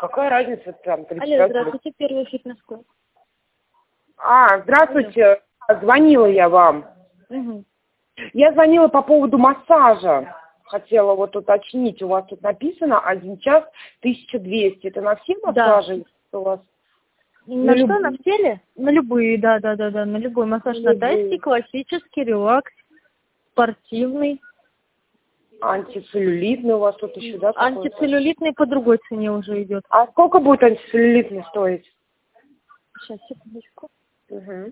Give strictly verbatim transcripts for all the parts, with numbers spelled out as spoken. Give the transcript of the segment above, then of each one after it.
Какая разница там? Алло, здравствуйте, первый фитнес-клуб. А, здравствуйте. Звонила я вам. Угу. Я звонила по поводу массажа. Хотела вот уточнить. У вас тут написано один час тысяча двести. Это на все массажи? Да. У вас? На, на что, любые? На теле? На любые, да, да, да, да. На любой массаж. На, на тайский, классический, релакс, спортивный. Антицеллюлитный у вас тут еще, да? Антицеллюлитный по другой цене уже идет. А сколько будет антицеллюлитный стоить? Сейчас, секундочку. Угу.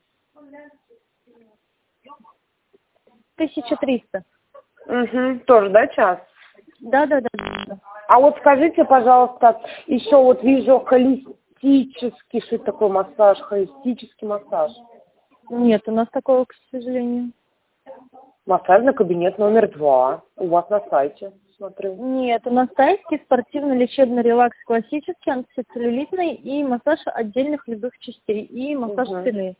тысяча триста. Угу. Тоже, да, час? Да, да, да, да. А вот скажите, пожалуйста, еще вот вижу холистический, что это такое массаж, холистический массаж. Нет, у нас такого, к сожалению. Массажный кабинет номер два. У вас на сайте, смотрю. Нет, у нас тайский, спортивный, лечебный, релакс, классический, антицеллюлитный и массаж отдельных любых частей, и массаж угу. спины.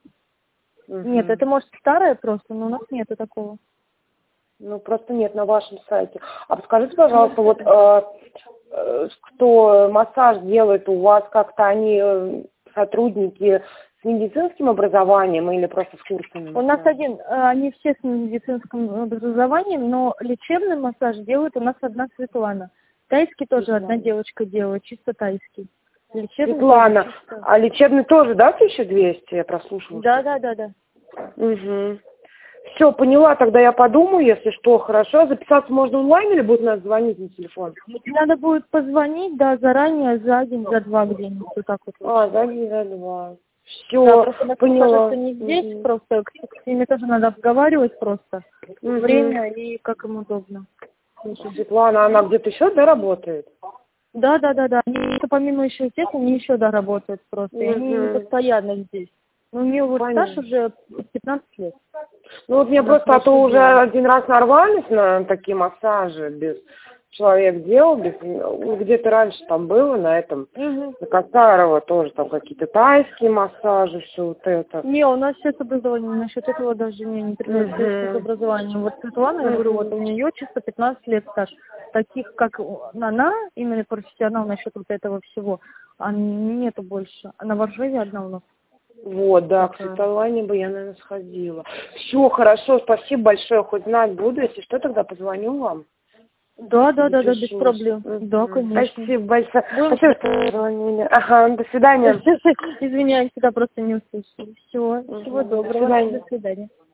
Угу. Нет, это может старое просто, но у нас нету такого. Ну, просто нет на вашем сайте. А подскажите, пожалуйста, вот э, э, кто массаж делает у вас, как-то они э, сотрудники с медицинским образованием или просто с курсами? У нас один, они все с медицинским образованием, но лечебный массаж делает у нас одна Светлана. Тайский тоже Светлана. Одна девочка делает, чисто тайский. Лечебный Светлана, чисто... а лечебный тоже, да, тысяча двести, я прослушала? Да, да, да, да. Угу. Все, поняла, тогда я подумаю, если что, хорошо. Записаться можно онлайн или будет надо звонить на телефон? Надо будет позвонить, да, заранее, за день, за два где-нибудь, вот так вот. А, за день, за два. Все, да, просто поняла. Что не здесь, угу. Просто с ними тоже надо обговаривать просто. Угу. Время и как им удобно. Светлана, она где-то еще, да, работает? Да, да, да, да. Они помимо еще здесь, они еще, да, работают просто. Угу. И они не постоянно здесь. Ну, у нее вот стаж уже пятнадцать лет. Ну, вот мне да, просто, а то уже один раз нарвались на такие массажи, без человек делал, без, ну, где-то раньше там было на этом, угу. на Косарова тоже там какие-то тайские массажи, все вот это. Не, у нас все с образованием, насчет этого даже не, не приглашают угу. с образованием. Вот Светлана, угу. я говорю, вот у нее чисто пятнадцать лет стаж. Таких, как она, именно профессионал насчет вот этого всего, а нету больше. Она в Оржеве одна у нас. Вот, да, к Светлане бы я, наверное, сходила. Все, хорошо, спасибо большое, хоть знать буду, если что, тогда позвоню вам. Да, да, да, да, без проблем. Mm-hmm. Да, конечно. Спасибо большое. Ну, спасибо, что позвонили. Ага, до свидания. Извиняюсь, да, просто не услышали. Всего, всего доброго. До свидания.